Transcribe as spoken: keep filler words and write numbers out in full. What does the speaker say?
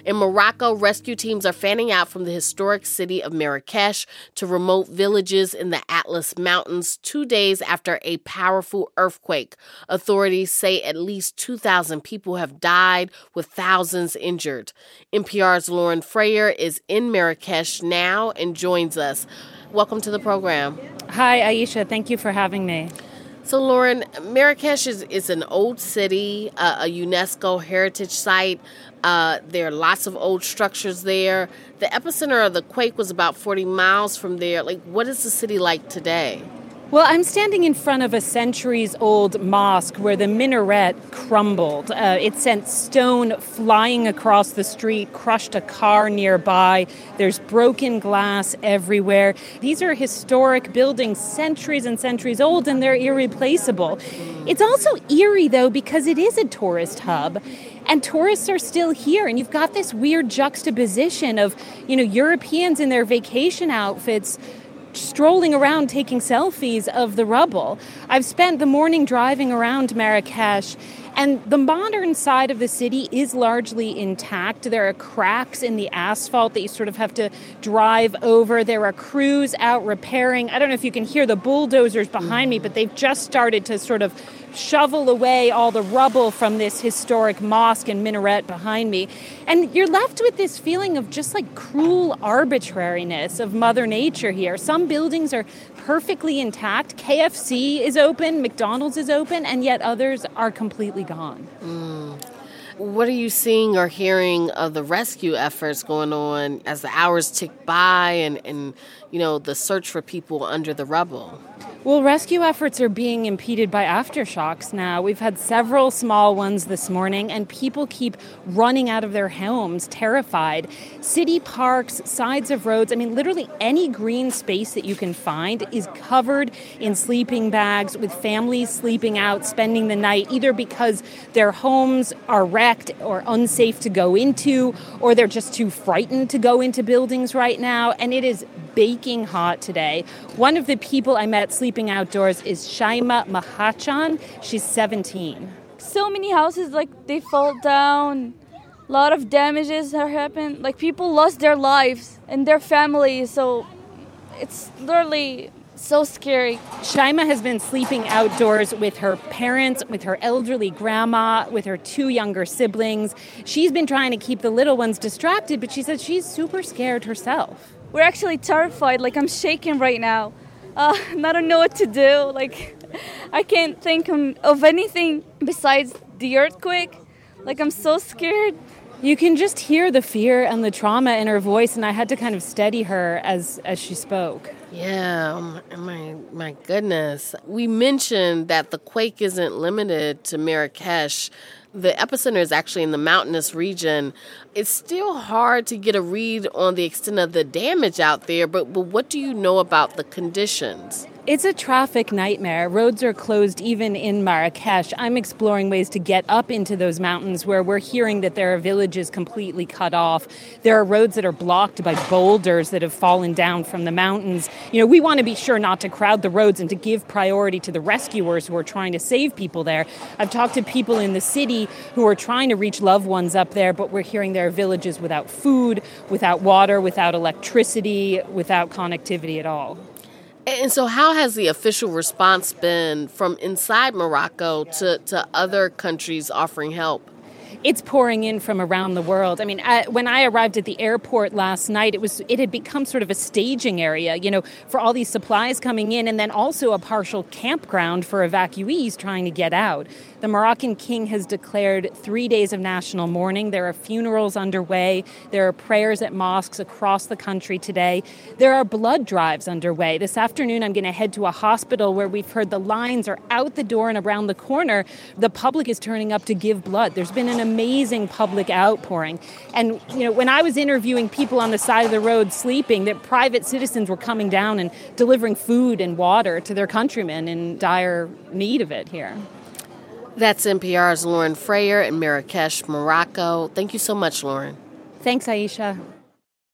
In Morocco, rescue teams are fanning out from the historic city of Marrakesh to remote villages in the Atlas Mountains two days after a powerful earthquake. Authorities say at least two thousand people have died, with thousands injured. N P R's Lauren Frayer is in Marrakesh now and joins us. Welcome to the program. Hi, Aisha. Thank you for having me. So, Lauren, Marrakesh is, is an old city, uh, a UNESCO heritage site. Uh, there are lots of old structures there. The epicenter of the quake was about forty miles from there. Like, what is the city like today? Well, I'm standing in front of a centuries-old mosque where the minaret crumbled. Uh, it sent stone flying across the street, crushed a car nearby. There's broken glass everywhere. These are historic buildings, centuries and centuries old, and they're irreplaceable. It's also eerie, though, because it is a tourist hub. And tourists are still here, and you've got this weird juxtaposition of, you know, Europeans in their vacation outfits strolling around taking selfies of the rubble. I've spent the morning driving around Marrakesh, and the modern side of the city is largely intact. There are cracks in the asphalt that you sort of have to drive over. There are crews out repairing. I don't know if you can hear the bulldozers behind me, but they've just started to sort of shovel away all the rubble from this historic mosque and minaret behind me. And you're left with this feeling of just like cruel arbitrariness of Mother Nature here. Some buildings are perfectly intact. K F C is open, McDonald's is open, and yet others are completely gone. Mm. What are you seeing or hearing of the rescue efforts going on as the hours tick by and, and you know, the search for people under the rubble? Well, rescue efforts are being impeded by aftershocks now. We've had several small ones this morning, and people keep running out of their homes, terrified. City parks, sides of roads, I mean, literally any green space that you can find is covered in sleeping bags with families sleeping out, spending the night, either because their homes are wrecked or unsafe to go into, or they're just too frightened to go into buildings right now. And it is baking hot today. One of the people I met sleeping outdoors is Shaima Mahachan. She's seventeen. So many houses, like, they fall down. A lot of damages have happened. Like, people lost their lives and their families. So it's literally so scary. Shaima has been sleeping outdoors with her parents, with her elderly grandma, with her two younger siblings. She's been trying to keep the little ones distracted, but she says she's super scared herself. We're actually terrified. Like, I'm shaking right now. Uh, and I don't know what to do. Like, I can't think of anything besides the earthquake. Like, I'm so scared. You can just hear the fear and the trauma in her voice, and I had to kind of steady her as, as she spoke. Yeah, oh my, my my goodness. We mentioned that the quake isn't limited to Marrakesh. The epicenter is actually in the mountainous region. It's still hard to get a read on the extent of the damage out there, but, but what do you know about the conditions? It's a traffic nightmare. Roads are closed even in Marrakesh. I'm exploring ways to get up into those mountains where we're hearing that there are villages completely cut off. There are roads that are blocked by boulders that have fallen down from the mountains. You know, we want to be sure not to crowd the roads and to give priority to the rescuers who are trying to save people there. I've talked to people in the city who are trying to reach loved ones up there, but we're hearing there are villages without food, without water, without electricity, without connectivity at all. And so how has the official response been from inside Morocco to, to other countries offering help? It's pouring in from around the world. I mean, I, when I arrived at the airport last night, it was it had become sort of a staging area, you know, for all these supplies coming in, and then also a partial campground for evacuees trying to get out. The Moroccan king has declared three days of national mourning. There are funerals underway. There are prayers at mosques across the country today. There are blood drives underway. This afternoon, I'm going to head to a hospital where we've heard the lines are out the door and around the corner. The public is turning up to give blood. There's been an amazing public outpouring. And, you know, when I was interviewing people on the side of the road sleeping, that private citizens were coming down and delivering food and water to their countrymen in dire need of it here. That's N P R's Lauren Frayer in Marrakesh, Morocco. Thank you so much, Lauren. Thanks, Aisha.